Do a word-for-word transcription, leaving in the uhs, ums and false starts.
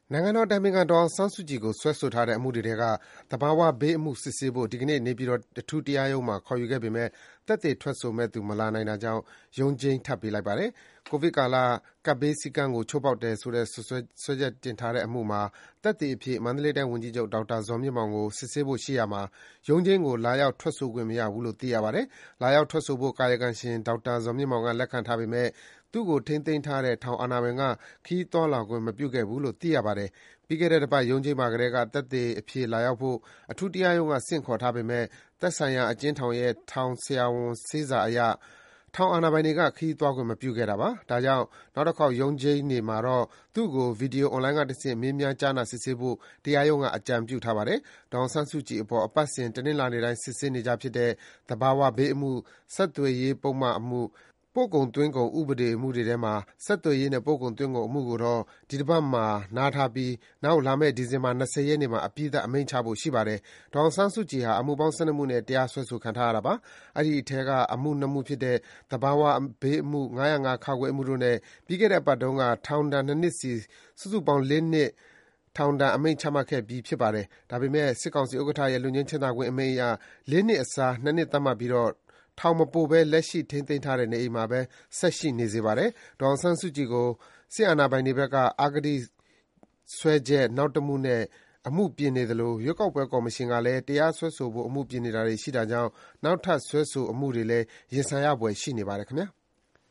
နိုင်ငံတော်အတိုင်ပင်ခံဒေါ်အောင်ဆန်းစုကြည်ကိုစွဲဆိုထားတဲ့အမှုတွေထဲကသဘာဝဘေးအမှုစစ်ဆေးဖို့ဒီကနေ့နေပြည်တော်အထူးတရားရုံးမှာခေါ်ယူခဲ့ပေမဲ့သက်သေထွက်ဆိုမယ့်သူမလာနိုင်တာကြောင့်ရုံးချိန်းထပ်ပေးလိုက်ပါတယ်။ကိုဗစ်ကာလကပ်ဘေးစည်းကမ်းကိုချိုးဖောက်တယ်ဆိုတဲ့စွပ်စွဲချက်တင်ထားတဲ့အမှုမှာသက်သေအဖြစ်မန္တလေးတိုင်းဝန်ကြီးချုပ်ဒေါက်တာဇော်မြင့်မောင်ကိုစစ်ဆေးဖို့ရှိရာမှာရုံးချိန်းကိုလာရောက်ထွက်ဆိုခွင့်မရဘူးလို့သိရပါတယ်။လာရောက်ထွက်ဆိုဖို့ကာယကံရှင်ဒေါက်တာဇော်မြင့်မောင်ကလက်ခံထားပေမဲ့သူ့ကိုထိန်းသိမ်းထားတဲ့ထောင်အာဏာပိုင်ကခရီးသွားလာခွင့်မပြုခဲ့ဘူးလို့သိရပါတယ်။ပြီးခဲ့တဲ့တပတ်ရုံးချိန်းမှာကတည်းကသက်သေအဖြစ်လာရောက်ဖို့အထူးတရားရုံးကဆင့်ခေါ်ထားပေမဲ့သက်ဆိုင်ရာအကျဉ်းထောင်ရဲ့ထောင်ဆရာဝန်ဆေးစာအရထောင်အာဏာပိုင်တွေကခရီးသွားခွင့်မပြုခဲ့တာပါ။ဒါကြောင့်နောက်တစ်ခေါက်ရုံးချိန်းတွေမှာတော့သူ့ကိုဗီဒီယိုအွန်လိုင်းကတဆင့်မေးမြန်းကြားနာစစ်ဆေးဖို့တရားရုံးကအကြံပြုထားပါတယ်။ဒေါ်အောင်ဆန်းစုကြည်အပေါ်အပတ်စဉ်တနင်္လာနေ့တိုင်းစစ်ဆေးနေကျဖြစ်တဲ့သဘာဝဘေးအမှု၊ဆက်သွယ်ရေးပုဒ်မအမှု၊ပို့ကုန်သွင်းကုန်ဥပဒေအမှုတွေထဲမှာဆက်သွယ်ရေးနဲ့ပို့ကုန်သွင်းကုန်အမှုကိုတော့ဒီတပတ်မှာနားထားပြီးနောက်လာမယ့်ဒီဇင်ဘာ၂၀ရက်နေ့မှာအပြီးသတ်အမိန့်ချဖို့ရှိပါတယ်။ဒေါ်အောင်ဆန်းစုကြည်ဟာအမှုပေါင်း၁၂မှုနဲ့တရားစွဲဆိုခံထားရတာပါ။အဲဒီအထဲကအမှု၂မှုဖြစ်တဲ့သဘာဝဘေးအမှု၅၀၅-ခအမှုတို့နဲ့ပြီးခဲ့တဲ့အပတ်တုန်းကထောင်ဒဏ်၂နှစ်စီစုစုပေါင်း၄နှစ်ထောင်ဒဏ်အမိန့်ချမှတ်ခဲ့ပြီးဖြစ်ပါတယ်။ဒါပေမဲ့စစ်ကောင်စီဥက္ကဋ္ဌရဲ့လွတ်ငြိမ်းချမ်းသာခွင့်အမိန့်အရ၄နှစ်အစား၂နှစ်သတ်မှတ်ပြီးတော့ထောင်မပို့ဘဲလက်ရှိထိန်းသိမ်းထားတဲ့နေအိမ်မှာပဲဆက်ရှိနေစေပါတယ်။ဒေါ်အောင်ဆန်းစုကြည်ကိုစစ်အာဏာပိုင်တွေဘက်ကအဂတိစွဲချက်နောက်တမှုနဲ့အမှုပြင်နေသလိုရွေးကောက်ပွဲကော်မရှင်ကလည်းတရားစွဲဆိုဖို့အမှုပြင်နေတာတွေရှိတာကြောင့်နောက်ထပ်စွဲဆိုအမှုတွေလည်းရင်ဆိုင်ရဖွယ်ရှိနေပါတယ်ခင်ဗျာ။